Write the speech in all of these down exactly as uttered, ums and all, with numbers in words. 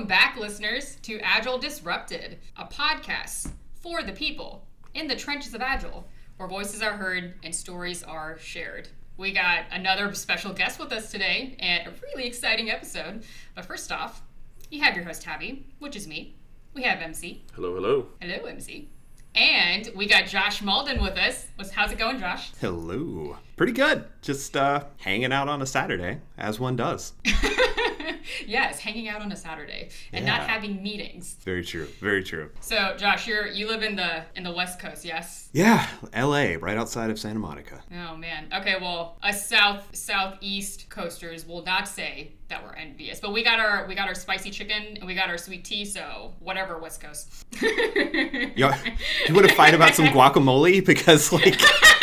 Welcome back, listeners, to Agile Disrupted, a podcast for the people in the trenches of Agile, where voices are heard and stories are shared. We got another special guest with us today and a really exciting episode. But first off, you have your host, Tabby, which is me. We have M C. Hello, hello. Hello, M C. And we got Josh Malden with us. How's it going, Josh? Hello. Pretty good. Just uh, hanging out on a Saturday, as one does. Yes, hanging out on a Saturday and yeah. not having meetings. Very true. Very true. So, Josh, you're you live in the in the West Coast, yes? Yeah, L A, right outside of Santa Monica. Oh man. Okay, well, us south southeast coasters will not say that we're envious, but we got our we got our spicy chicken and we got our sweet tea. So whatever, West Coast. you, you want to fight about some guacamole because like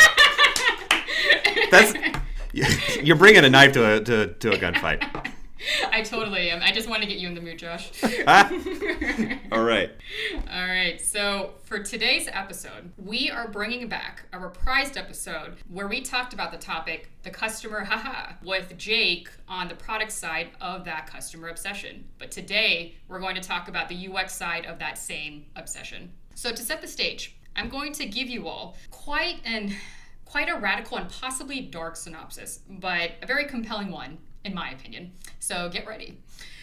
that's you're bringing a knife to a to, to a gunfight. I totally am. I just want to get you in the mood, Josh. All right. All right. So for today's episode, we are bringing back a reprised episode where we talked about the topic, the customer haha, with Jake on the product side of that customer obsession. But today, we're going to talk about the U X side of that same obsession. So to set the stage, I'm going to give you all quite an quite a radical and possibly dark synopsis, but a very compelling one, in my opinion. So get ready.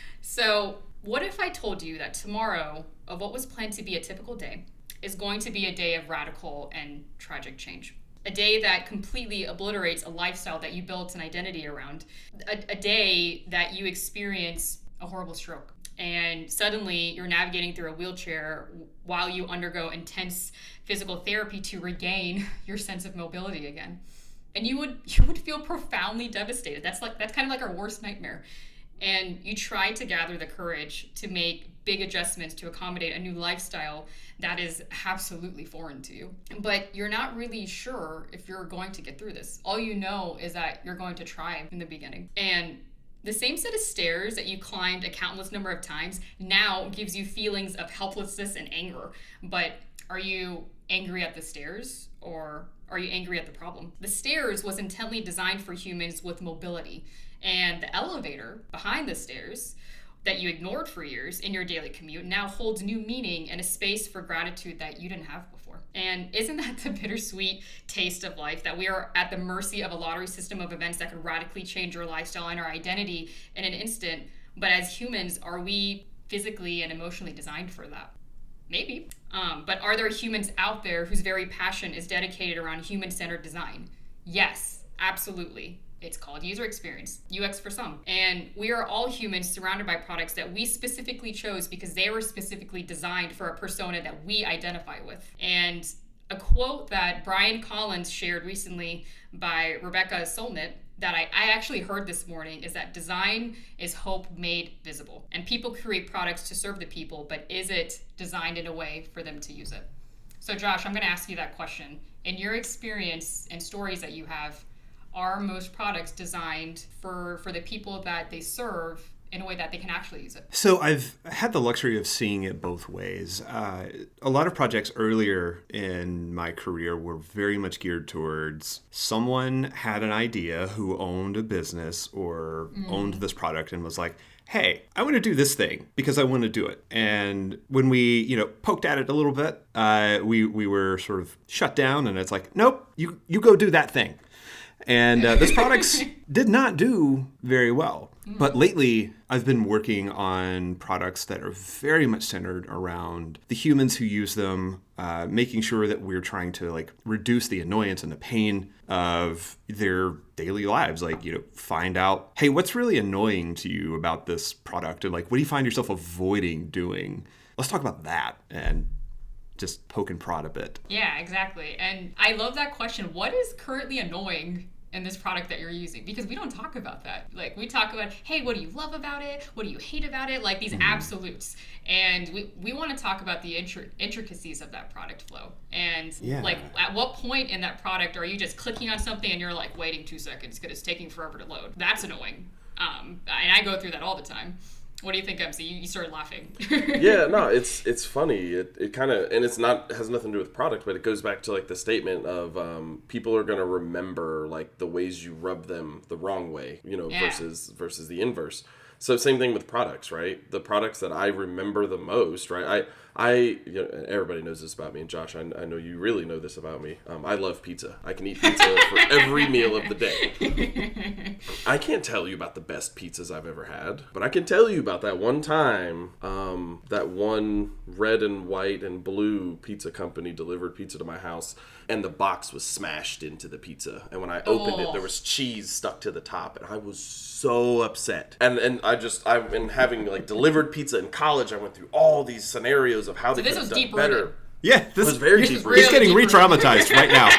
So what if I told you that tomorrow, of what was planned to be a typical day, is going to be a day of radical and tragic change? A day that completely obliterates a lifestyle that you built an identity around. A, a day that you experience a horrible stroke. And suddenly you're navigating through a wheelchair while you undergo intense physical therapy to regain your sense of mobility again. And you would you would feel profoundly devastated. That's like that's kind of like our worst nightmare. And you try to gather the courage to make big adjustments to accommodate a new lifestyle that is absolutely foreign to you. But you're not really sure if you're going to get through this. All you know is that you're going to try in the beginning. And the same set of stairs that you climbed a countless number of times now gives you feelings of helplessness and anger. But are you angry at the stairs, or are you angry at the problem? The stairs was intently designed for humans with mobility, and the elevator behind the stairs that you ignored for years in your daily commute now holds new meaning and a space for gratitude that you didn't have before. And isn't that the bittersweet taste of life, that we are at the mercy of a lottery system of events that could radically change our lifestyle and our identity in an instant? But as humans, are we physically and emotionally designed for that? Maybe. Um, but are there humans out there whose very passion is dedicated around human-centered design? Yes, absolutely. It's called user experience, U X for some. And we are all humans surrounded by products that we specifically chose because they were specifically designed for a persona that we identify with. And a quote that Brian Collins shared recently by Rebecca Solnit that I, I actually heard this morning is that design is hope made visible. And people create products to serve the people, but is it designed in a way for them to use it? So Josh, I'm gonna ask you that question. In your experience and stories that you have, are most products designed for, for the people that they serve in a way that they can actually use it? So I've had the luxury of seeing it both ways. Uh, a lot of projects earlier in my career were very much geared towards someone had an idea who owned a business or mm. owned this product and was like, hey, I want to do this thing because I want to do it. And when we, you know, poked at it a little bit, uh, we we were sort of shut down, and it's like, nope, you you go do that thing. And uh, those products did not do very well. But lately, I've been working on products that are very much centered around the humans who use them, uh, making sure that we're trying to like reduce the annoyance and the pain of their daily lives. Like, you know, find out, hey, what's really annoying to you about this product? And like, what do you find yourself avoiding doing? Let's talk about that and just poke and prod a bit. Yeah, exactly. And I love that question. What is currently annoying in this product that you're using? Because we don't talk about that. Like, we talk about, hey, what do you love about it? What do you hate about it? Like these mm-hmm. absolutes. And we, we want to talk about the intri- intricacies of that product flow. And yeah. like, at what point in that product are you just clicking on something and you're like waiting two seconds because it's taking forever to load? That's annoying. Um, and I go through that all the time. What do you think, M C? You, you started laughing. Yeah, no, it's it's funny. It it kind of, and it's not, has nothing to do with product, but it goes back to like the statement of um, people are going to remember like the ways you rub them the wrong way, you know, yeah. versus versus the inverse. So same thing with products, right? The products that I remember the most, right? I, I, you know, everybody knows this about me, and Josh, I, I know you really know this about me. Um, I love pizza. I can eat pizza for every meal of the day. I can't tell you about the best pizzas I've ever had, but I can tell you about that one time, um, that one red and white and blue pizza company delivered pizza to my house, and the box was smashed into the pizza. And when I opened oh. it, there was cheese stuck to the top, and I was so upset. And and I just, I've been having like delivered pizza in college. I went through all these scenarios of how so they could have done better. Rooted. Yeah, this was very this deep. Is really he's getting re-traumatized right now.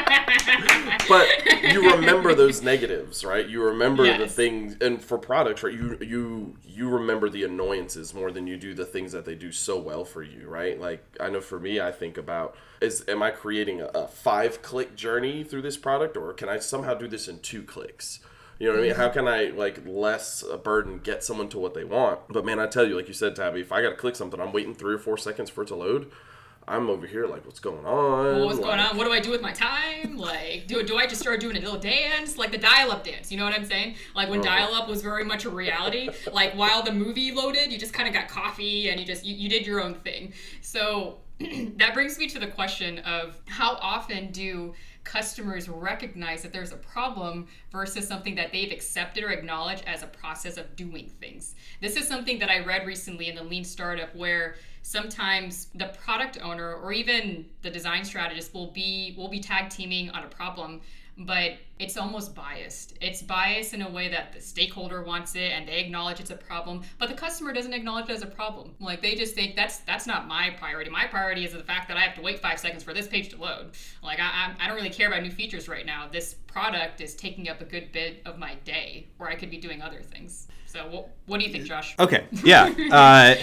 But you remember those negatives, right? You remember yes. the things, and for products, right? You you you remember the annoyances more than you do the things that they do so well for you, right? Like I know for me, I think about is am I creating a, a five-click journey through this product, or can I somehow do this in two clicks? You know what I mean? How can I, like, less a burden get someone to what they want? But man, I tell you, like you said, Tabby, if I gotta click something, I'm waiting three or four seconds for it to load. I'm over here like, what's going on? Well, what's like, going on? What do I do with my time? Like, do do I just start doing a little dance? Like the dial-up dance, you know what I'm saying? Like when oh. dial-up was very much a reality. Like while the movie loaded, you just kind of got coffee and you just, you, you did your own thing. So that brings me to the question of how often do customers recognize that there's a problem versus something that they've accepted or acknowledged as a process of doing things. This is something that I read recently in the Lean Startup where sometimes the product owner or even the design strategist will be will be tag teaming on a problem, but it's almost biased. It's biased in a way that the stakeholder wants it and they acknowledge it's a problem, but the customer doesn't acknowledge it as a problem. Like they just think that's that's not my priority. My priority is the fact that I have to wait five seconds for this page to load. Like I, I don't really care about new features right now. This product is taking up a good bit of my day where I could be doing other things. So what, what do you think, Josh? Okay, yeah. Uh,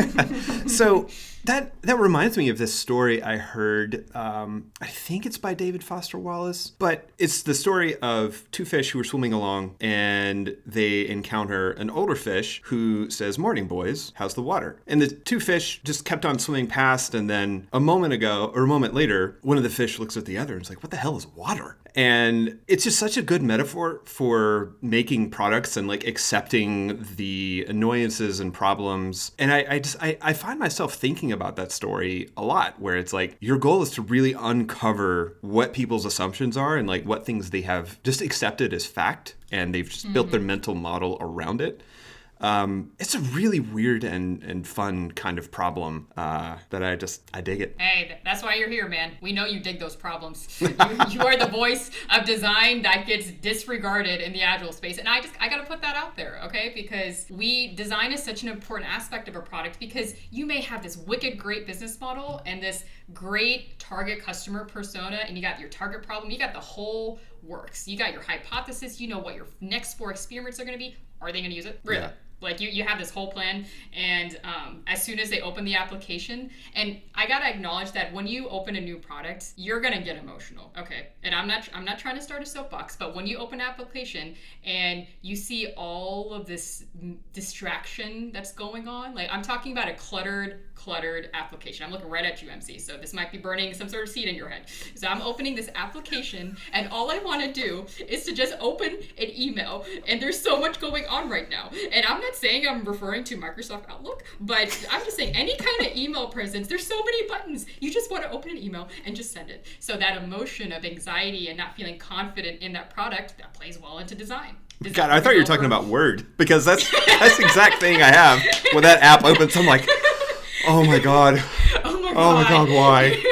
so that that reminds me of this story I heard. Um, I think it's by David Foster Wallace, but it's the story of two fish who are swimming along and they encounter an older fish who says, "Morning, boys. How's the water?" And the two fish just kept on swimming past, and then a moment ago, or a moment later, one of the fish looks at the other and is like, "What the hell is water?" And it's just such a good metaphor for making products and like accepting the annoyances and problems. And I, I just I, I find myself thinking about that story a lot, where it's like your goal is to really uncover what people's assumptions are and like what things they have just accepted as fact, and they've just mm-hmm. built their mental model around it. Um, it's a really weird and, and fun kind of problem uh, that I just, I dig it. Hey, that's why you're here, man. We know you dig those problems. You, you are the voice of design that gets disregarded in the Agile space. And I just, I got to put that out there, okay? Because we, design is such an important aspect of a product, because you may have this wicked great business model and this great target customer persona, and you got your target problem, you got the whole works. You got your hypothesis, you know what your next four experiments are going to be. Are they going to use it? Really? Yeah. Like you, you have this whole plan, and um, as soon as they open the application, and I gotta acknowledge that when you open a new product, you're gonna get emotional, okay? And I'm not, I'm not trying to start a soapbox, but when you open an application and you see all of this distraction that's going on, like I'm talking about a cluttered, cluttered application. I'm looking right at you, M C. So this might be burning some sort of seed in your head. So I'm opening this application, and all I want to do is to just open an email, and there's so much going on right now, and I'm not saying I'm referring to Microsoft Outlook, but I'm just saying any kind of email presence, there's so many buttons. You just want to open an email and just send it. So that emotion of anxiety and not feeling confident in that product, that plays well into design. Does God, I thought you were talking about Word, because that's that's the exact thing I have when that app opens. I'm like, oh my God. Oh my God. Oh my God, why?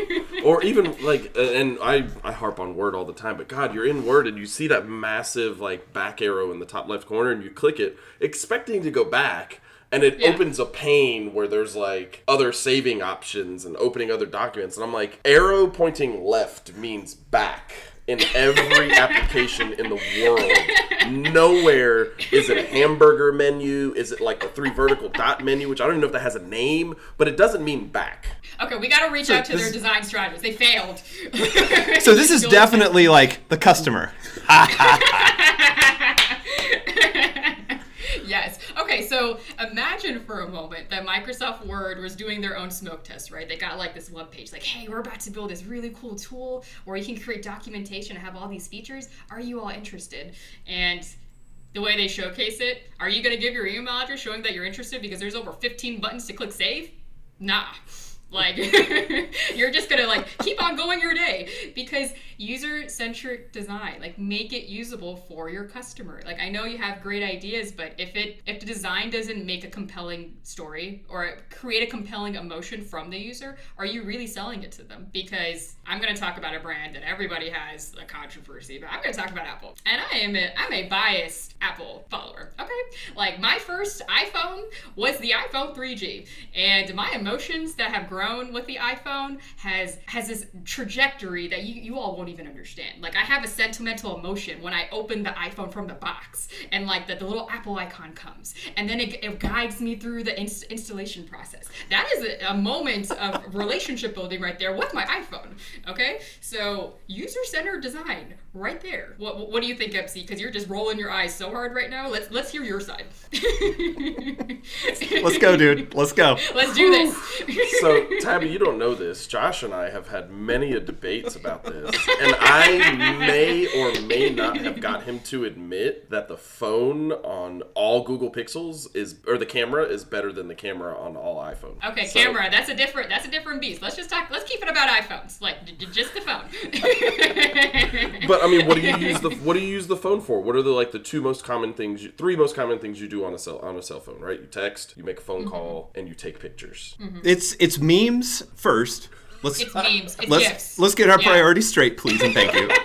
Or even like, and I, I harp on Word all the time, but God, you're in Word and you see that massive like back arrow in the top left corner, and you click it expecting to go back, and it yeah. opens a pane where there's like other saving options and opening other documents. And I'm like, arrow pointing left means back in every application in the world. Nowhere is it a hamburger menu. Is it like the three vertical dot menu, which I don't even know if that has a name, but it doesn't mean back. Okay, we got to reach so out to their design strategists. They failed. So this is definitely like the customer. Yes. Okay, so imagine for a moment that Microsoft Word was doing their own smoke test, right? They got like this web page, like, hey, we're about to build this really cool tool where you can create documentation and have all these features. Are you all interested? And the way they showcase it, are you going to give your email address showing that you're interested because there's over fifteen buttons to click save? Nah. Like, you're just gonna like keep on going your day, because user-centric design, like, make it usable for your customer. Like, I know you have great ideas, but if it if the design doesn't make a compelling story or create a compelling emotion from the user, are you really selling it to them? Because I'm gonna talk about a brand that everybody has a controversy about. I'm gonna talk about Apple, and I am a, I'm a biased Apple follower. Okay, like, my first iPhone was the iPhone three G, and my emotions that have grown with the iPhone has has this trajectory that you, you all won't even understand. Like, I have a sentimental emotion when I open the iPhone from the box, and like the, the little Apple icon comes, and then it, it guides me through the inst- installation process. That is a, a moment of relationship building right there with my iPhone. Okay, so user-centered design right there. What what do you think, M C? Because you're just rolling your eyes so hard right now. Let's let's hear your side. Let's go, dude. Let's go. Let's do this. So, Tabby, you don't know this. Josh and I have had many a debates about this, and I may or may not have got him to admit that the phone on all Google Pixels is, or the camera is better than the camera on all iPhones. Okay, So- camera. That's a different. That's a different beast. Let's just talk. Let's keep it about iPhones. Like, d- d- just the phone. But I mean, what do you use the what do you use the phone for? What are the like the two most common things, you, three most common things you do on a cell on a cell phone, right? You text, you make a phone Mm-hmm. call, and you take pictures. It's it's memes first. Let's It's memes. It's let's GIFs. let's get our Yeah. priorities straight, please, and thank you.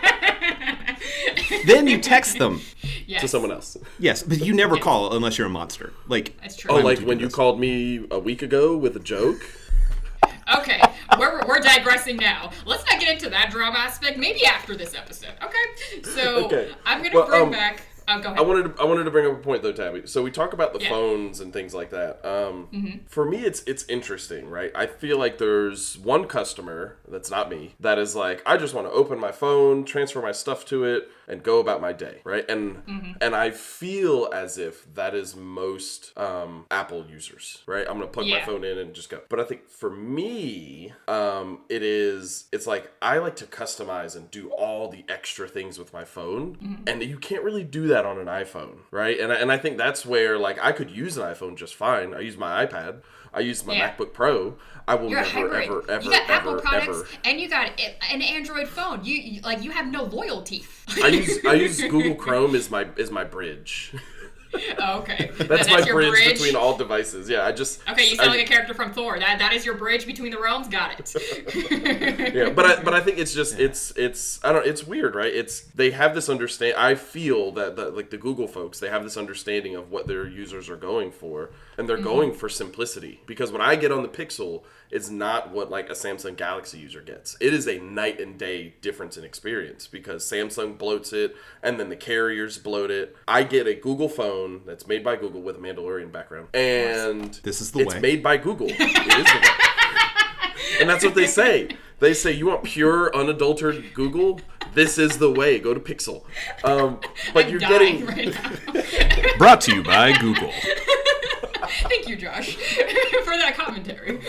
Then you text them. Yes. To someone else. Yes, but you never call unless you're a monster. Like, That's true. Oh, I'm like doing when you this. called me a week ago with a joke. Okay, we're, we're digressing now. Let's not get into that drama aspect. Maybe after this episode. Okay. So Okay. I'm gonna Well, bring um, back. Oh, go ahead. I wanted to, I wanted to bring up a point though, Tabby. So we talk about the Yeah. phones and things like that. Um, For me, it's it's interesting, right? I feel like there's one customer that's not me that is like, I just want to open my phone, transfer my stuff to it, and go about my day, right? And and I feel as if that is most um, Apple users, right? I'm gonna plug my Yeah. phone in and just go. But I think for me, um, it is it's like I like to customize and do all the extra things with my phone, and you can't really do that on an iPhone, right? And I, and I think that's where, like, I could use an iPhone just fine. I use my iPad. I use my Yeah. MacBook Pro. I will You're a never, hybrid. ever, ever, you got ever, Apple products, ever. and you got i- an Android phone. You, you like you have no loyalty. I use I use Google Chrome as my is my bridge. Oh, okay. That's, That- my your bridge, between all devices. Yeah, I just Okay, you I- sound like a character from Thor. That that is your bridge between the realms. Got it. yeah, but I, but I think it's just it's it's I don't it's weird, right? It's they have this understand. I feel that, that like the Google folks, they have this understanding of what their users are going for, and they're going for simplicity. Because what I get on the Pixel is not what like a Samsung Galaxy user gets. It is a night and day difference in experience because Samsung bloats it, and then the carriers bloat it. I get a Google phone that's made by Google with a Mandalorian background, and This is the it's way. made by Google. It is the way. And that's what they say. They say, you want pure, unadulterated Google? This is the way. Go to Pixel. Um, but I'm you're dying getting... right now. brought to you by Google. Thank you, Josh, for that commentary.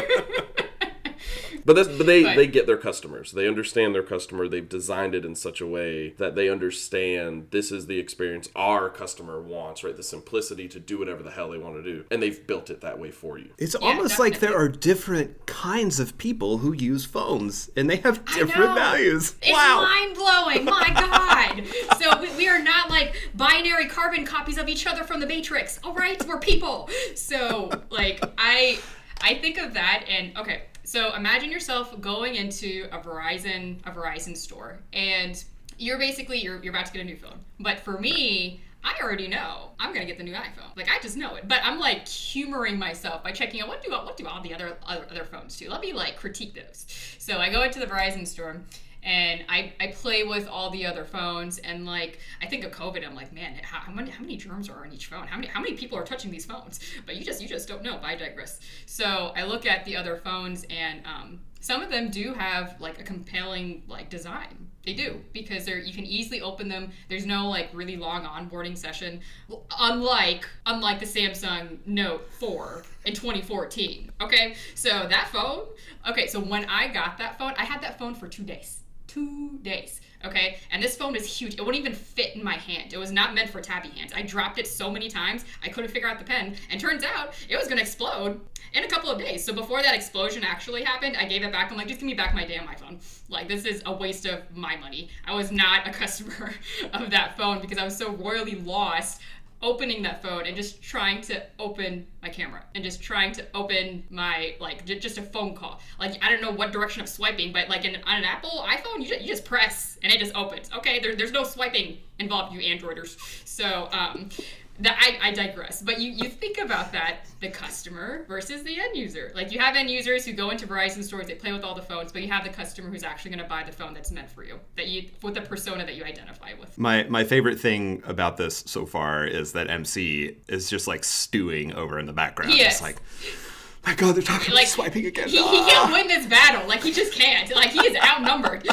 But that's, but they, But- they get their customers. They understand their customer. They've designed it in such a way that they understand this is the experience our customer wants, right? The simplicity to do whatever the hell they want to do. And they've built it that way for you. It's almost like there definitely. are different kinds of people who use phones, and they have I different know. values. It's wow. mind blowing. My God. So we, we are not like binary carbon copies of each other from the Matrix. All right, we're people. So like I I think of that and okay. So imagine yourself going into a Verizon a Verizon store and you're basically you're you're about to get a new phone. But for me, I already know I'm gonna get the new iPhone. Like I just know it. But I'm like humoring myself by checking out what do what do all the other other, other phones do. Let me like critique those. So I go into the Verizon store and I, I play with all the other phones and like I think of COVID. I'm like, man, how, how many how many germs are on each phone? How many how many people are touching these phones? But you just you just don't know. But I digress. So I look at the other phones and um, some of them do have like a compelling like design. They do because they're you can easily open them. There's no like really long onboarding session, unlike unlike the Samsung Note four in twenty fourteen. Okay, so that phone. Okay, so when I got that phone, I had that phone for two days. two days. Okay, and this phone is huge. It wouldn't even fit in my hand. It was not meant for tabby hands. I dropped it so many times, I couldn't figure out the pen, and turns out it was gonna explode in a couple of days. So before that explosion actually happened, I gave it back. I'm like, just give me back my damn iPhone. Like, this is a waste of my money. I was not a customer of that phone because I was so royally lost opening that phone and just trying to open my camera and just trying to open my, like, j- just a phone call. Like, I don't know what direction of swiping, but like in, on an Apple iPhone, you just, you just press and it just opens. Okay, there, there's no swiping involved, you Androiders. So, um, that I, I digress. But you, you think about that, the customer versus the end user. Like, you have end users who go into Verizon stores, they play with all the phones, but you have the customer who's actually going to buy the phone that's meant for you, that you, with the persona that you identify with. My my favorite thing about this so far is that M C is just like stewing over in the background. Yes. Just like, my God, they're talking Like, about swiping again. He, he can't win this battle. Like, he just can't. Like, he is outnumbered.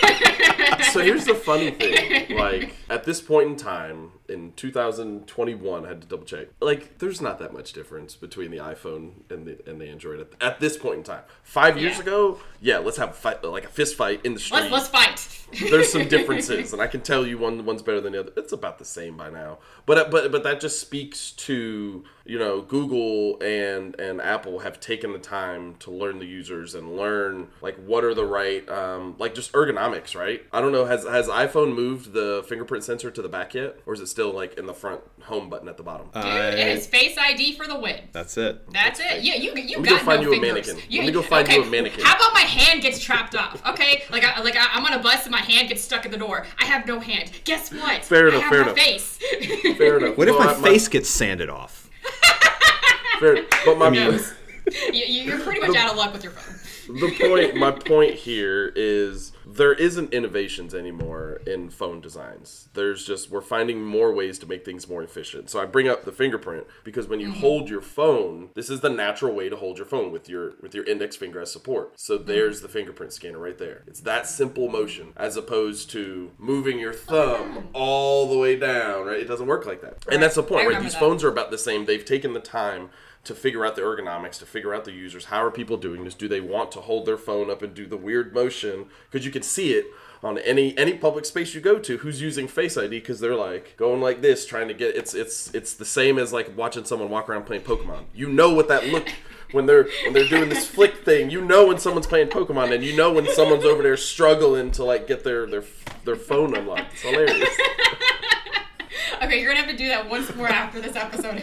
So here's the funny thing. Like, at this point in time, in two thousand twenty-one, I had to double check. Like, there's not that much difference between the iPhone and the and the Android at, at this point in time. Five years Yeah. ago, yeah, let's have a fight, like a fist fight in the street. let's, let's fight. There's some differences, and I can tell you one one's better than the other. It's about the same by now, but but but that just speaks to, you know, Google and and Apple have taken the time to learn the users and learn like what are the right um, like just ergonomics, right? I don't know, has has iPhone moved the fingerprint sensor to the back yet, or is it still like in the front home button at the bottom? Dude, it is Face I D for the win. That's it. That's it. Yeah, you you Let me got go find no you a fingers. mannequin. You, Let me go find okay, you a mannequin. How about my hand gets chopped off? Okay, like I, like I, I'm on a bus and my hand gets stuck in the door. I have no hand. Guess what? Fair I enough, have fair my enough. face. Fair enough. What if Well, my I- face gets sanded off? fair, but my you, you're pretty much out of luck with your phone. the point my point here is there isn't innovations anymore in phone designs. There's just, we're finding more ways to make things more efficient. So I bring up the fingerprint because when you mm-hmm. hold your phone, this is the natural way to hold your phone, with your with your index finger as support. So there's mm-hmm. the fingerprint scanner right there. It's that simple motion as opposed to moving your thumb all the way down, right? It doesn't work like that. Right. And that's the point, right? These that. phones are about the same. They've taken the time to figure out the ergonomics, to figure out the users. How are people doing this? Do they want to hold their phone up and do the weird motion? Because you can see it on any any public space you go to who's using Face I D, because they're like going like this, trying to get, it's it's it's the same as like watching someone walk around playing Pokemon. You know what that look when they're when they're doing this flick thing. You know when someone's playing Pokemon, and you know when someone's over there struggling to like get their their their phone unlocked. It's hilarious. Okay, you're gonna have to do that once more after this episode.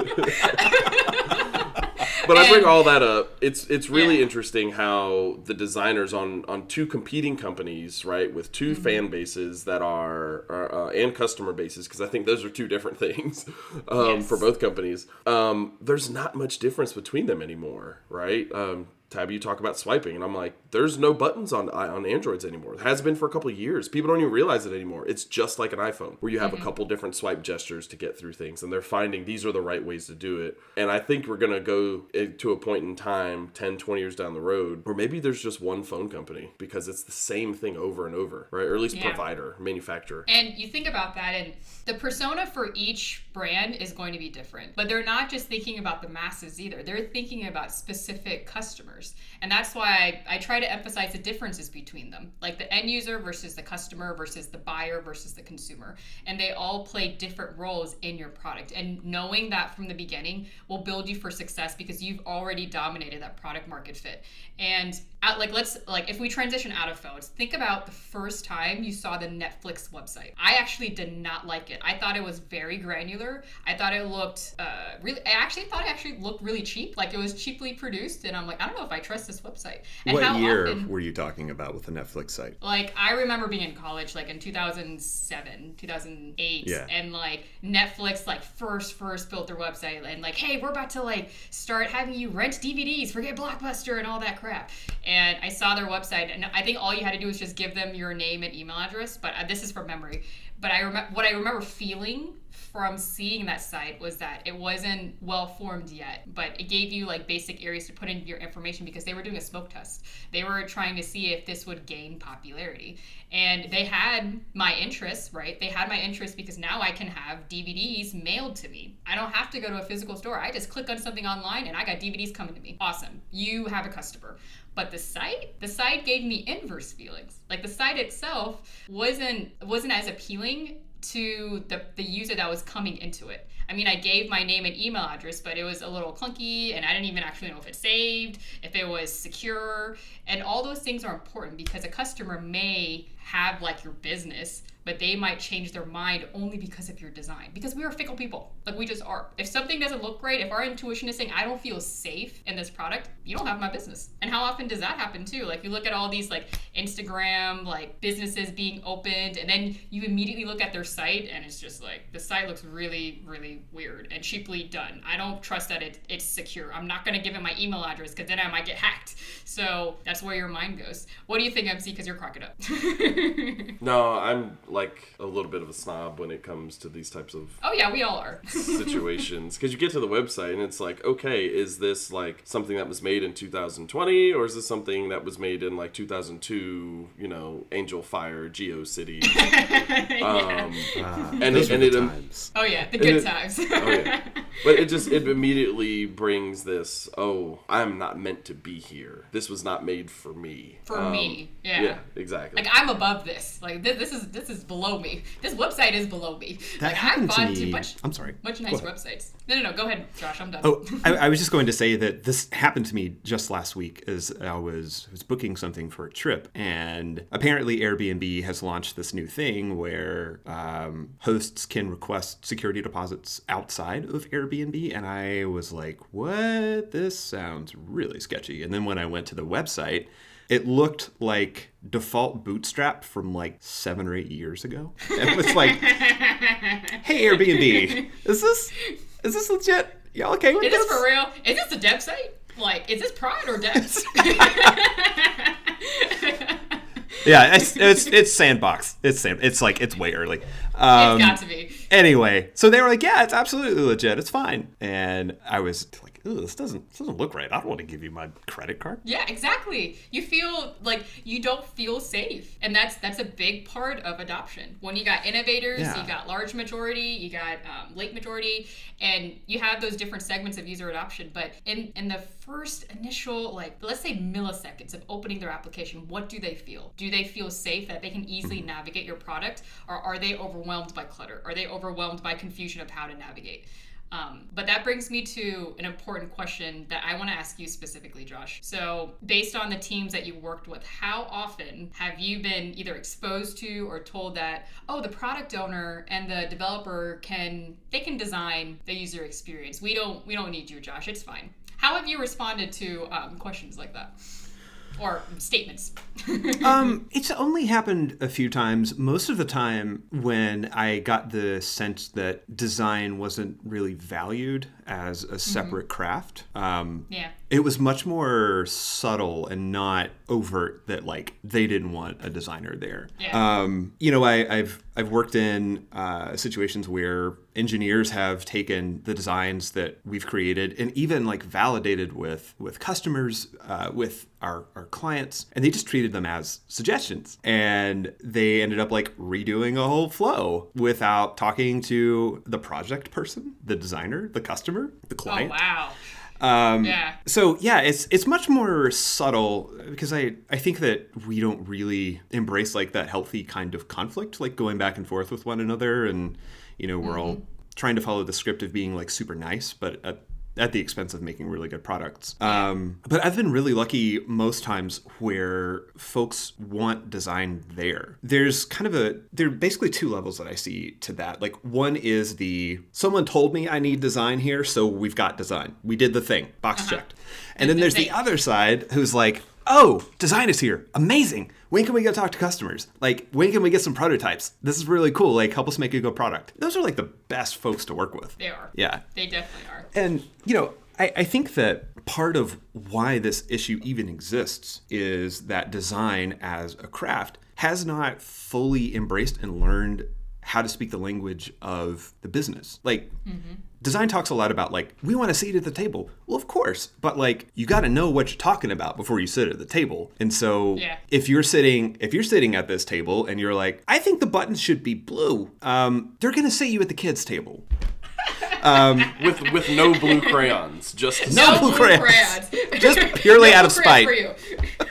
But I bring all that up. It's it's really yeah. interesting how the designers on, on two competing companies, right, with two mm-hmm. fan bases that are, are uh, and customer bases, because I think those are two different things um, yes. for both companies. Um, there's not much difference between them anymore, right? Um, Tabby, you talk about swiping, and I'm like, there's no buttons on on Androids anymore. It has been for a couple of years. People don't even realize it anymore. It's just like an iPhone, where you have mm-hmm. a couple different swipe gestures to get through things, and they're finding these are the right ways to do it. And I think we're going to go to a point in time, ten, twenty years down the road, where maybe there's just one phone company, because it's the same thing over and over, right? Or at least yeah. provider, manufacturer. And you think about that, and the persona for each brand is going to be different. But they're not just thinking about the masses either. They're thinking about specific customers. And that's why I, I try to emphasize the differences between them, like the end user versus the customer versus the buyer versus the consumer. And they all play different roles in your product. And knowing that from the beginning will build you for success, because you've already dominated that product market fit. And out, like, let's, like, if we transition out of phones, think about the first time you saw the Netflix website. I actually did not like it. I thought it was very granular. I thought it looked uh, really, I actually thought it actually looked really cheap. Like, it was cheaply produced. And I'm like, I don't know if I trust this website. And what how year often, were you talking about with the Netflix site? Like, I remember being in college, like in two thousand seven, two thousand eight, yeah. and like Netflix, like first, first built their website, and like, hey, we're about to like start having you rent D V Ds, forget Blockbuster and all that crap. And I saw their website, and I think all you had to do was just give them your name and email address. But uh, this is from memory. But I remember what I remember feeling from seeing that site was that it wasn't well formed yet, but it gave you like basic areas to put in your information. application because they were doing a smoke test. They were trying to see if this would gain popularity. And they had my interest, right? They had my interest because now I can have D V Ds mailed to me. I don't have to go to a physical store. I just click on something online and I got D V Ds coming to me. Awesome. You have a customer. But the site, the site gave me inverse feelings. Like the site itself wasn't wasn't as appealing to the, the user that was coming into it. I mean, I gave my name and email address, but it was a little clunky and I didn't even actually know if it saved, if it was secure. And all those things are important because a customer may have like your business, but they might change their mind only because of your design. Because we are fickle people. Like we just are. If something doesn't look great, if our intuition is saying, I don't feel safe in this product, you don't have my business. And how often does that happen too? Like you look at all these like Instagram, like businesses being opened, and then you immediately look at their site and it's just like, the site looks really, really weird and cheaply done. I don't trust that it, it's secure. I'm not gonna give it my email address because then I might get hacked. So that's where your mind goes. What do you think, M C? Because you're cracking up. No, I'm like a little bit of a snob when it comes to these types of oh yeah, we all are. situations, because you get to the website and it's like, okay, is this like something that was made in two thousand twenty or is this something that was made in like two thousand two, you know, Angel Fire, GeoCity? um, Uh, and those it, were and the it, times. Oh yeah, the good it- times. oh yeah, but it just it immediately brings this, oh, I'm not meant to be here. This was not made for me. For Um, me, yeah. Yeah, exactly. Like I'm above this. Like this, this is this is below me. This website is below me. That like happened I've to gone me. to much, I'm sorry. much Go nice ahead. websites. No, no, no. Go ahead, Josh. I'm done. Oh, I, I was just going to say that this happened to me just last week as I was, was booking something for a trip. And apparently Airbnb has launched this new thing where um, hosts can request security deposits outside of Airbnb. And I was like, what? This sounds really sketchy. And then when I went to the website, it looked like default Bootstrap from like seven or eight years ago. It was like, hey, Airbnb, is this is this legit? Y'all okay with Is this? this for real? Is this a dev site? Like, is this Pride or Devs? Yeah, it's it's it's Sandbox. It's sand. It's like it's way early. Um, It's got to be. Anyway, so they were like, "Yeah, it's absolutely legit. It's fine." And I was like, "Ooh, this doesn't this doesn't look right. I don't want to give you my credit card." Yeah, exactly. You feel like you don't feel safe, and that's that's a big part of adoption. When you got innovators, Yeah. you got large majority, you got um, late majority, and you have those different segments of user adoption. But in in the first initial, like let's say milliseconds of opening their application, what do they feel? Do they feel safe that they can easily navigate your product, or are they overwhelmed by clutter? Are they overwhelmed by confusion of how to navigate? Um, but that brings me to an important question that I want to ask you specifically, Josh. So based on the teams that you worked with, how often have you been either exposed to or told that, oh, the product owner and the developer can, they can design the user experience. We don't, we don't need you, Josh. It's fine. How have you responded to um, questions like that? Or statements? um, it's only happened a few times. Most of the time when I got the sense that design wasn't really valued as a separate mm-hmm. craft. Um, yeah. It was much more subtle and not overt that like they didn't want a designer there. Yeah. Um, you know, I, I've I've worked in uh, situations where engineers have taken the designs that we've created and even like validated with with customers, uh, with our, our clients, and they just treated them as suggestions. And they ended up like redoing a whole flow without talking to the project person, the designer, the customer, the client. Oh, wow. Um, yeah. So yeah, it's it's much more subtle because I, I think that we don't really embrace like that healthy kind of conflict, like going back and forth with one another, and you know we're mm-hmm. all trying to follow the script of being like super nice, but at, at the expense of making really good products. Um, but I've been really lucky most times where folks want design there. There's kind of a, there are basically two levels that I see to that. Like one is the, someone told me I need design here, so we've got design. We did the thing, box uh-huh. checked. And then there's the other side who's like, oh, design is here. Amazing. When can we go talk to customers? Like, when can we get some prototypes? This is really cool. Like, help us make a good product. Those are like the best folks to work with. They are. Yeah. They definitely are. And, you know, I, I think that part of why this issue even exists is that design as a craft has not fully embraced and learned how to speak the language of the business. Like, mm-hmm. design talks a lot about, like, we want a seat at the table. Well, of course. But, like, you got to know what you're talking about before you sit at the table. And so yeah. if you're sitting if you're sitting at this table and you're like, I think the buttons should be blue, um, they're going to sit you at the kids' table. Um, with with no blue crayons, just no, no blue, blue crayons. crayons, just purely no out of spite. For you.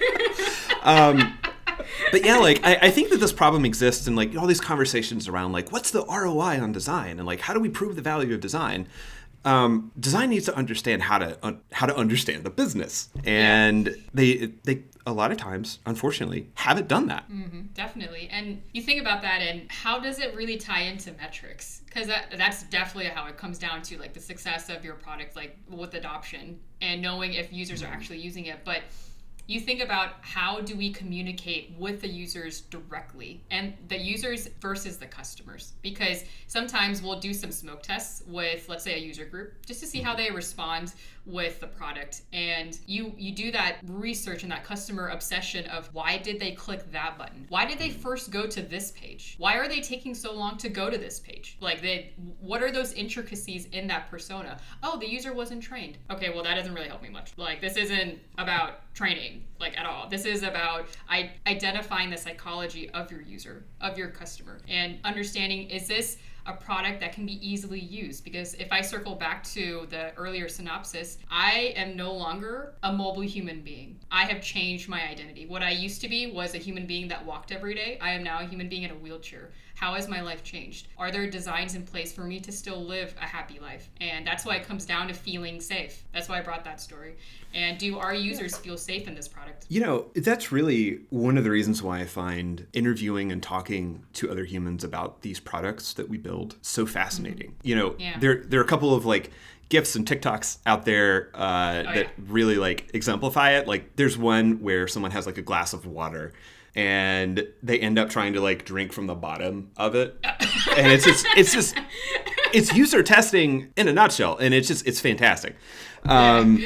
um, but yeah, like I, I think that this problem exists in like all these conversations around like what's the R O I on design and like how do we prove the value of design. Um, design needs to understand how to uh, how to understand the business, and yeah. they they a lot of times, unfortunately, haven't done that. Mm-hmm, definitely, and you think about that, and how does it really tie into metrics? Because that that's definitely how it comes down to like the success of your product, like with adoption and knowing if users are actually using it, but. You think about how do we communicate with the users directly and the users versus the customers, because sometimes we'll do some smoke tests with, let's say, a user group just to see how they respond with the product. And you you do that research and that customer obsession of why did they click that button? Why did they first go to this page? Why are they taking so long to go to this page? Like they, what are those intricacies in that persona? Oh, the user wasn't trained. Okay, well that doesn't really help me much. Like this isn't about training like at all. This is about I, identifying the psychology of your user, of your customer, and understanding, is this a product that can be easily used? Because if I circle back to the earlier synopsis, I am no longer a mobile human being. I have changed my identity. What I used to be was a human being that walked every day. I am now a human being in a wheelchair. How has my life changed? Are there designs in place for me to still live a happy life? And that's why it comes down to feeling safe. That's why I brought that story. And do our users feel safe in this product? You know, that's really one of the reasons why I find interviewing and talking to other humans about these products that we build so fascinating. Mm-hmm. You know, yeah. there there are a couple of like GIFs and TikToks out there uh, oh, that yeah. really like exemplify it. Like there's one where someone has like a glass of water and they end up trying to like drink from the bottom of it. And it's just, it's just, it's user testing in a nutshell. And it's just, it's fantastic. Um,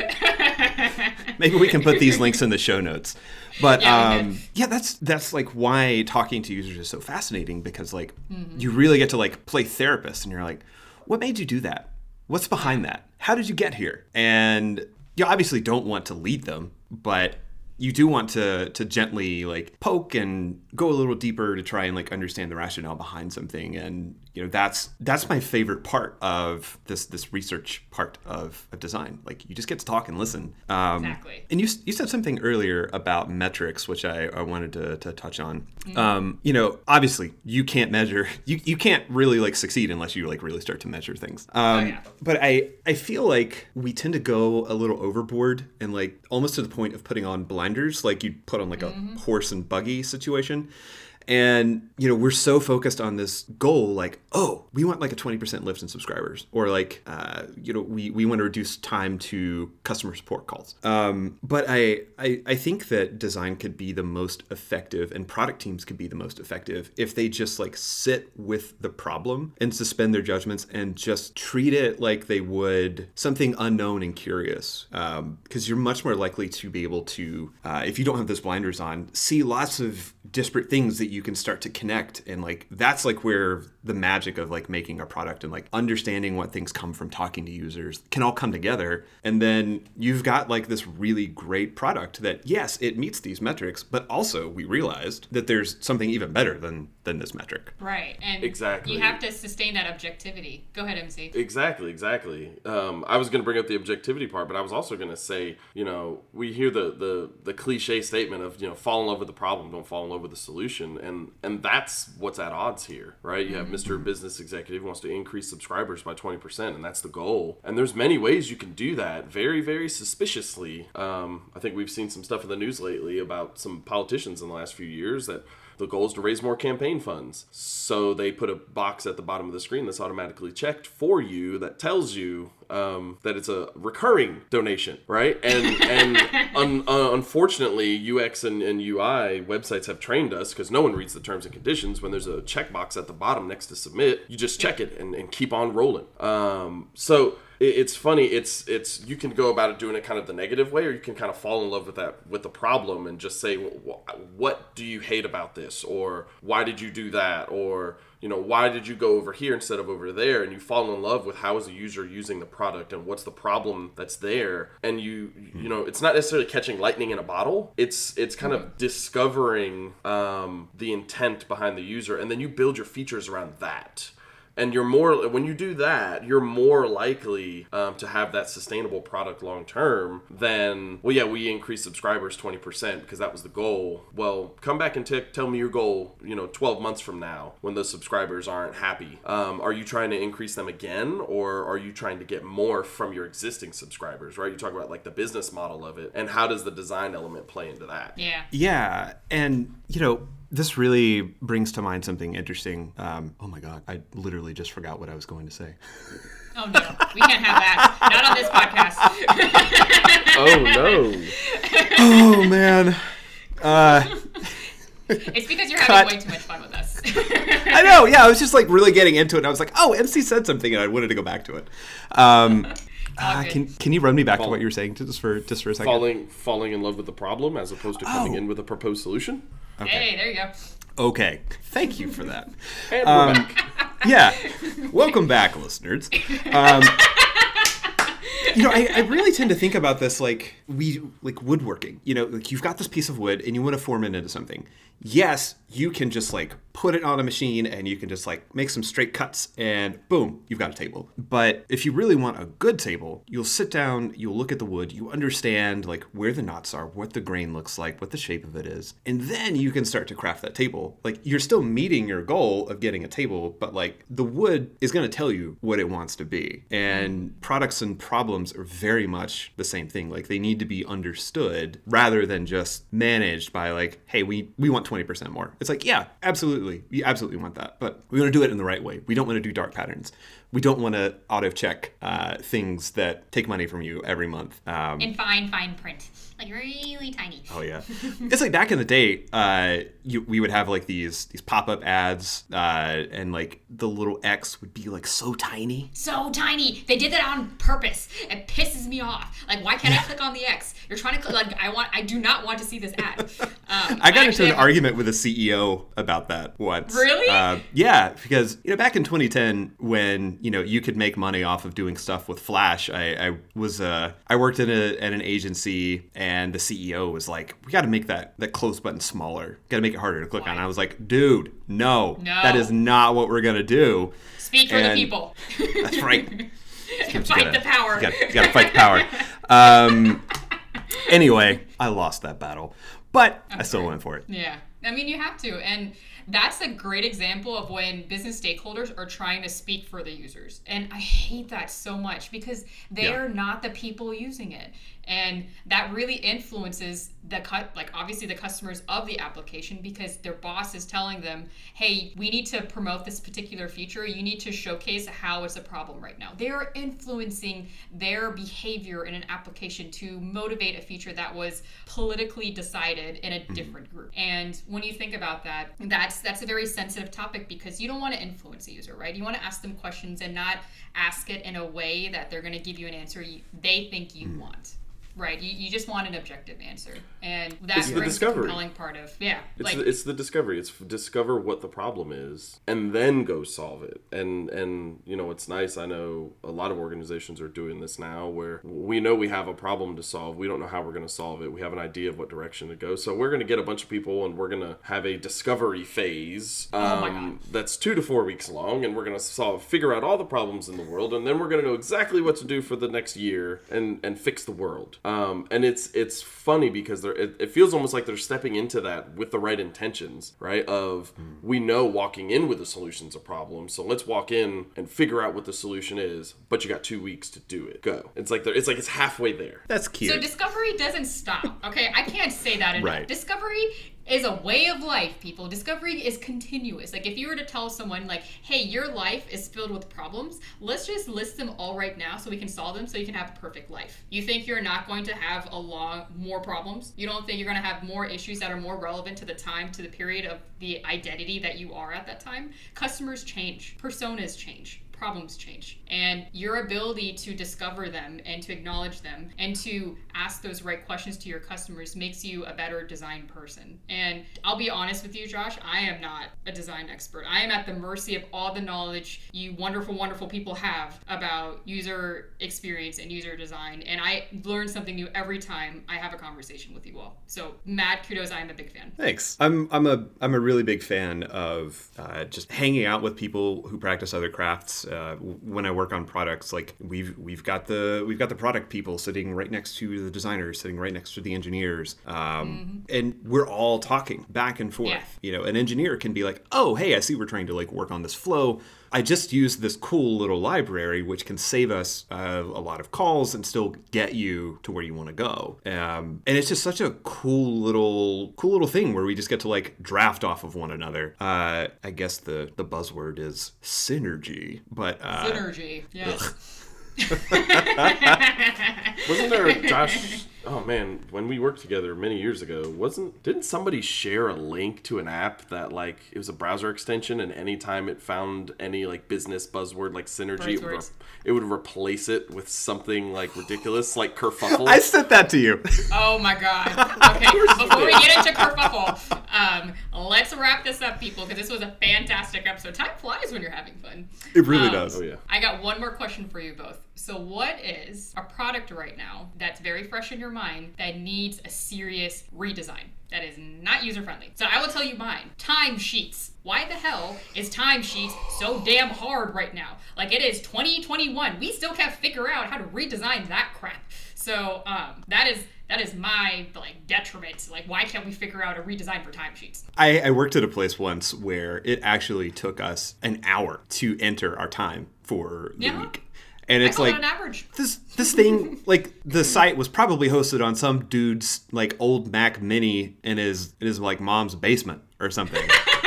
maybe we can put these links in the show notes. But yeah, um, yeah, that's that's like why talking to users is so fascinating, because like mm-hmm. you really get to like play therapist, and you're like, what made you do that? What's behind that? How did you get here? And you obviously don't want to lead them, but you do want to to gently like poke and go a little deeper to try and like understand the rationale behind something. And you know, that's that's my favorite part of this this research part of, of design. Like you just get to talk and listen. Um, exactly. And you you said something earlier about metrics, which I, I wanted to, to touch on. Mm. Um, you know, obviously you can't measure, you, you can't really like succeed unless you like really start to measure things. Um, oh, yeah. But I, I feel like we tend to go a little overboard and like almost to the point of putting on blinders, like you'd put on like mm-hmm. a horse and buggy situation. And, you know, we're so focused on this goal, like, oh, we want like a twenty percent lift in subscribers, or like, uh, you know, we, we want to reduce time to customer support calls. Um, but I, I I think that design could be the most effective, and product teams could be the most effective if they just like sit with the problem and suspend their judgments and just treat it like they would something unknown and curious. Um, because you're much more likely to be able to, uh, if you don't have those blinders on, see lots of disparate things that you can start to connect. And like that's like where the magic of like making a product and like understanding what things come from talking to users can all come together. And then you've got like this really great product that, yes, it meets these metrics, but also we realized that there's something even better than than this metric. Right. And exactly. you have to sustain that objectivity. Go ahead, M C. Exactly, exactly. Um, I was going to bring up the objectivity part, but I was also going to say, you know, we hear the, the the cliche statement of, you know, fall in love with the problem, don't fall in love with the solution. And and that's what's at odds here, right? You have mm-hmm. Mister Business Executive who wants to increase subscribers by twenty percent, and that's the goal. And there's many ways you can do that very, very suspiciously. Um, I think we've seen some stuff in the news lately about some politicians in the last few years that the goal is to raise more campaign funds. So they put a box at the bottom of the screen that's automatically checked for you that tells you um, that it's a recurring donation, right? And and un, uh, unfortunately, U X and, and U I websites have trained us, because no one reads the terms and conditions. When there's a checkbox at the bottom next to submit, you just check it and, and keep on rolling. Um, so it, it's funny. It's it's you can go about it doing it kind of the negative way, or you can kind of fall in love with that with the problem and just say, well, what do you hate about this, or why did you do that, or you know, why did you go over here instead of over there? And you fall in love with how is the user using the product and what's the problem that's there. And you, you know, it's not necessarily catching lightning in a bottle. It's it's kind of discovering um, the intent behind the user, and then you build your features around that. And you're more, when you do that, you're more likely um, to have that sustainable product long term than, well, yeah, we increased subscribers twenty percent because that was the goal. Well, come back and t- tell me your goal, you know, twelve months from now when those subscribers aren't happy. Um, are you trying to increase them again, or are you trying to get more from your existing subscribers, right? You talk about like the business model of it, and how does the design element play into that? Yeah. Yeah. And, you know, this really brings to mind something interesting. Um, oh my God, I literally just forgot what I was going to say. Oh no, we can't have that. Not on this podcast. Oh no. Oh man. Uh, It's because you're Cut. having way too much fun with us. I know, yeah, I was just like really getting into it. And I was like, oh, M C said something and I wanted to go back to it. Um, uh, can can you run me back Fall- to what you were saying to just for just for a second? Falling falling in love with the problem as opposed to coming Oh. in with a proposed solution. Hey, there you go. Okay, thank you for that. And Um, we're back. Yeah, welcome back, listeners. Um, you know, I, I really tend to think about this like we like woodworking. You know, like you've got this piece of wood and you want to form it into something. Yes, you can just like put it on a machine and you can just like make some straight cuts and boom, you've got a table. But if you really want a good table, you'll sit down, you'll look at the wood, you understand like where the knots are, what the grain looks like, what the shape of it is. And then you can start to craft that table. Like you're still meeting your goal of getting a table, but like the wood is going to tell you what it wants to be. And products and problems are very much the same thing. Like they need to be understood rather than just managed by like, hey, we, we want twenty percent more. It's like, yeah, absolutely. We absolutely want that. But we want to do it in the right way. We don't want to do dark patterns. We don't want to auto check uh, things that take money from you every month. Um, In fine, fine print. Like really tiny. Oh yeah, it's like back in the day, uh, you, we would have like these these pop up ads, uh, and like the little X would be like so tiny. So tiny. They did that on purpose. It pisses me off. Like, why can't I click on the X? You're trying to click. Like, I want. I do not want to see this ad. Um, I got into actually an have- argument with a C E O about that once. Really? Uh, yeah, because you know back in twenty ten when you know you could make money off of doing stuff with Flash, I, I was uh, I worked in a, at an agency and the C E O was like, we got to make that that close button smaller. Got to make it harder to click Why? on. I was like, dude, no, No. that is not what we're gonna do. Speak for And- the people. That's right. Fight gotta- the power. You gotta, you gotta fight the power. Um, anyway, I lost that battle, but I still went for it. Yeah. I mean, you have to. And that's a great example of when business stakeholders are trying to speak for the users. And I hate that so much because they Yeah. are not the people using it. And that really influences the cut, like obviously the customers of the application, because their boss is telling them, hey, we need to promote this particular feature. You need to showcase how it's a problem right now. They are influencing their behavior in an application to motivate a feature that was politically decided in a different group. And when you think about that, that's that's a very sensitive topic because you don't want to influence the user, right? You want to ask them questions and not ask it in a way that they're going to give you an answer you, they think you want. Right, you, you just want an objective answer, and that It's the brings the discovery. compelling part of yeah. It's, like the, it's the discovery. It's discover what the problem is and then go solve it. And and you know, it's nice. I know a lot of organizations are doing this now where we know we have a problem to solve. We don't know how we're going to solve it. We have an idea of what direction to go. So we're going to get a bunch of people and we're going to have a discovery phase um, Oh my God. that's two to four weeks long. And we're going to solve, figure out all the problems in the world. And then we're going to know exactly what to do for the next year and, and fix the world. Um, and it's it's funny because they're, it, it feels almost like they're stepping into that with the right intentions, right? Of we know walking in with a solution's a problem, so let's walk in and figure out what the solution is. But you got two weeks to do it. Go. It's like they're, it's like it's halfway there. That's cute. so discovery doesn't stop. Okay, I can't say that enough. Right. Discovery is a way of life, people. Discovery is continuous. Like if you were to tell someone like, hey, your life is filled with problems, let's just list them all right now so we can solve them so you can have a perfect life. You think you're not going to have a lot more problems? You don't think you're going to have more issues that are more relevant to the time, to the period of the identity that you are at that time? Customers change. Personas change. problems change. And your ability to discover them and to acknowledge them and to ask those right questions to your customers makes you a better design person. And I'll be honest with you, Josh, I am not a design expert. I am at the mercy of all the knowledge you wonderful, wonderful people have about user experience and user design. And I learn something new every time I have a conversation with you all. So mad kudos, I am a big fan. Thanks. I'm I'm a I'm a really big fan of uh, just hanging out with people who practice other crafts. Uh, when I work on products, like we've we've got the we've got the product people sitting right next to the designers, sitting right next to the engineers, um, mm-hmm. and we're all talking back and forth. Yeah. You know, an engineer can be like, "Oh, hey, I see we're trying to like work on this flow. I just used this cool little library, which can save us uh, a lot of calls and still get you to where you want to go." Um, and it's just such a cool little, cool little thing where we just get to like draft off of one another. Uh, I guess the the buzzword is synergy, but uh, synergy, yes. Wasn't there, Josh? Oh man, when we worked together many years ago, wasn't didn't somebody share a link to an app that like it was a browser extension, and anytime it found any like business buzzword like synergy, it would, re- it would replace it with something like ridiculous, like kerfuffle. I sent that to you. Oh my god. Okay, before we get into kerfuffle, um, let's wrap this up, people, because this was a fantastic episode. Time flies when you're having fun. It really um, does. Oh yeah. I got one more question for you both. So what is a product right now that's very fresh in your mind that needs a serious redesign, that is not user-friendly? So I will tell you mine. Timesheets. Why the hell is timesheets so damn hard right now? Like, it is twenty twenty-one. We still can't figure out how to redesign that crap. So um, that is that is my like detriment. Like, why can't we figure out a redesign for timesheets? I, I worked at a place once where it actually took us an hour to enter our time for the yeah. week. And it's I like on average. this this thing, like the site was probably hosted on some dude's like old Mac Mini in his in his like mom's basement or something.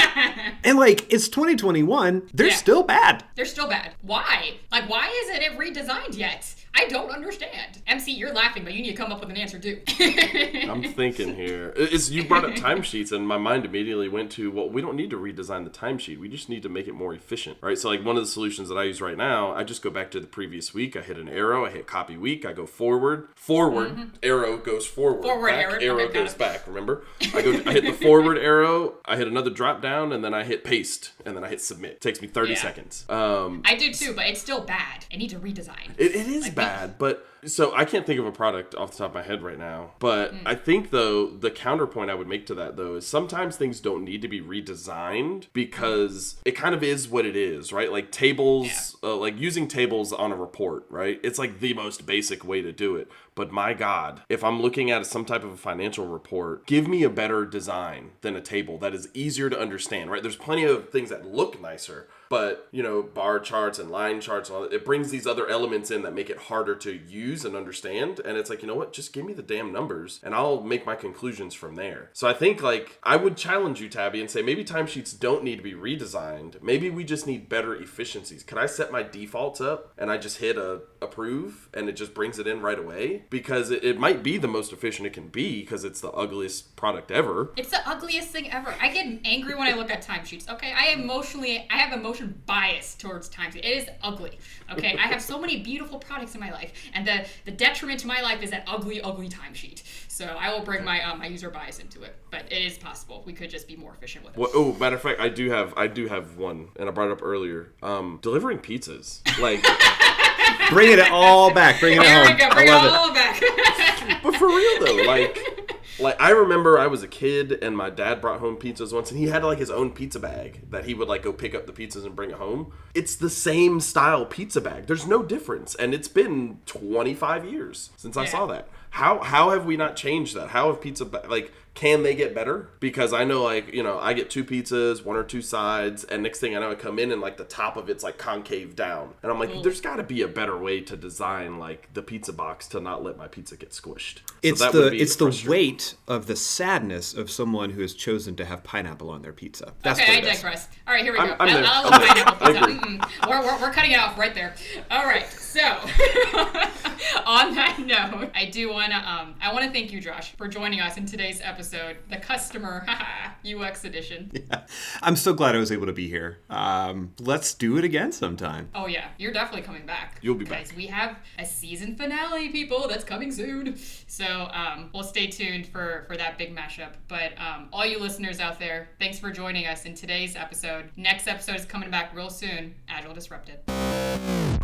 And like it's twenty twenty-one, they're yeah. still bad. They're still bad. Why? Like, why isn't it redesigned yet? I don't understand. M C, you're laughing, but you need to come up with an answer too. I'm thinking here. It's, you brought up timesheets, and my mind immediately went to, well, we don't need to redesign the timesheet. We just need to make it more efficient, right? So like one of the solutions that I use right now, I just go back to the previous week. I hit an arrow. I hit copy week. I go forward. Forward. Mm-hmm. Arrow goes forward. Forward back, arrow. Arrow okay, goes back. Remember? I go. I hit the forward arrow. I hit another drop down, and then I hit paste, and then I hit submit. It takes me thirty yeah. seconds. Um, I do too, but it's still bad. I need to redesign. It, it is like, bad, we- but. So I can't think of a product off the top of my head right now, but mm. I think though the counterpoint I would make to that though is sometimes things don't need to be redesigned because it kind of is what it is, right? Like tables, yeah. uh, like using tables on a report, right? It's like the most basic way to do it. But my God, if I'm looking at some type of a financial report, give me a better design than a table that is easier to understand, right? There's plenty of things that look nicer, but, you know, bar charts and line charts, and all that, it brings these other elements in that make it harder to use and understand. And it's like, you know what, just give me the damn numbers and I'll make my conclusions from there. So I think like I would challenge you, Tabby, and say maybe timesheets don't need to be redesigned. Maybe we just need better efficiencies. Could I set my defaults up and I just hit a approve and it just brings it in right away? Because it, it might be the most efficient it can be because it's the ugliest product ever. It's the ugliest thing ever. I get angry when I look at timesheets. Okay, I emotionally, I have emotion bias towards timesheets. It is ugly. Okay, I have so many beautiful products in my life, and the the detriment to my life is that ugly, ugly timesheet. So I will bring my um, my user bias into it, but it is possible. We could just be more efficient with it. Well, oh, matter of fact, I do have I do have one, and I brought it up earlier. Um, delivering pizzas, like. Bring it all back. Bring it there home. We go. Bring I love it all it. back. But for real though, like, like I remember I was a kid and my dad brought home pizzas once, and he had like his own pizza bag that he would like go pick up the pizzas and bring it home. It's the same style pizza bag. There's no difference, and it's been twenty-five years since I yeah. saw that. How how have we not changed that? How have pizza ba- like? Can they get better? Because I know, like, you know, I get two pizzas, one or two sides, and next thing I know, I come in and, like, the top of it's, like, concave down. And I'm like, mm. there's got to be a better way to design, like, the pizza box to not let my pizza get squished. It's so the it's the weight of the sadness of someone who has chosen to have pineapple on their pizza. That's okay, what I it digress. is. All right, here we I'm, go. I'm I, there. I love I'm there. pineapple pizza. I agree. Mm-mm. We're, we're, we're cutting it off right there. All right, so on that note, I do want to um I want to thank you, Josh, for joining us in today's episode episode, the customer U X edition. Yeah. I'm so glad I was able to be here. Um, let's do it again sometime. Oh yeah, you're definitely coming back. You'll be Guys, back. we have a season finale, people, that's coming soon. So um, we'll stay tuned for, for that big mashup. But um, all you listeners out there, thanks for joining us in today's episode. Next episode is coming back real soon. Agile Disrupted.